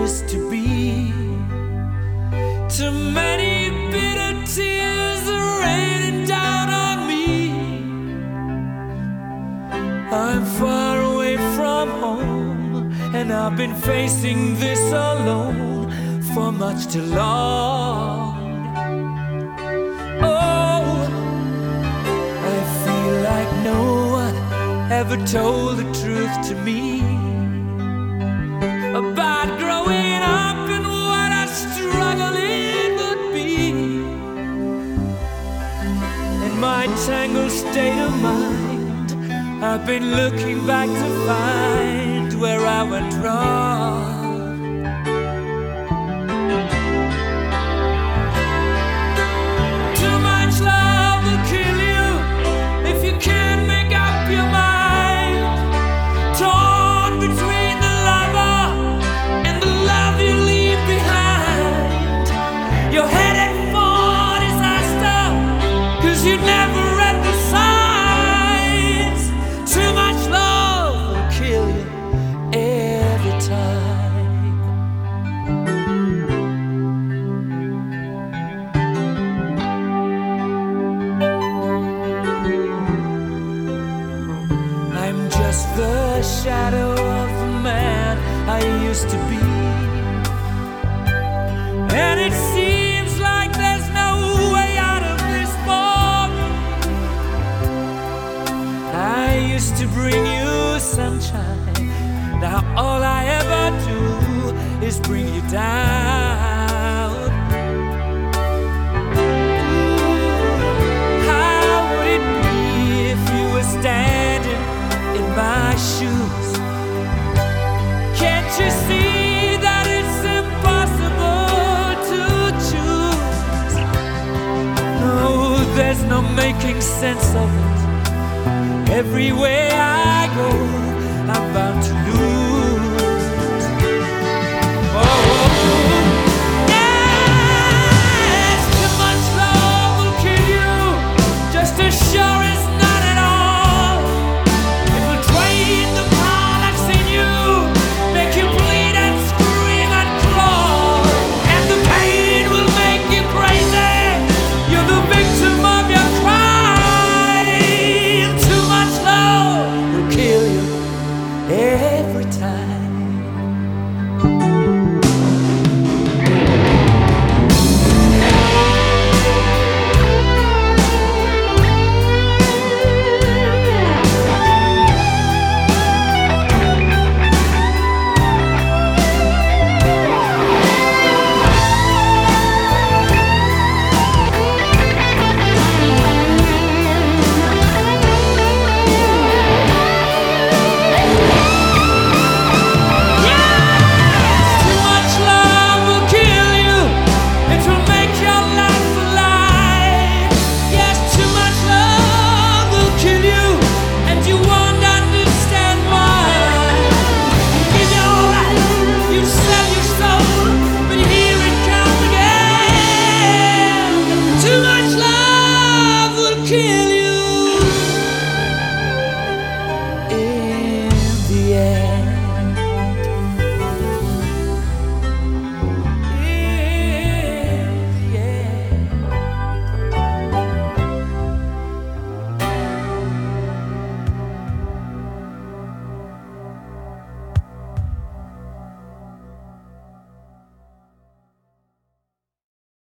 is to be. Too many bitter tears are raining down on me. I'm far away from home, and I've been facing this alone for much too long. Oh, I feel like no one ever told the truth to me about growing up and what a struggle it would be. In my tangled state of mind, I've been looking back to find where I went wrong. Too much love will kill you if you can't make up your mind. Torn between the lover and the love you leave behind. You're headed for disaster, 'cause you never read the signs. Too much love will kill you every time. I'm just the shadow of the man I used to be, and it seems like there's no way out of this for me. I used to bring you sunshine, now all I ever do is bring you down. How would it be if you were standing in my shoes? Can't you see that it's impossible to choose? No, there's no making sense of it. Everywhere I go,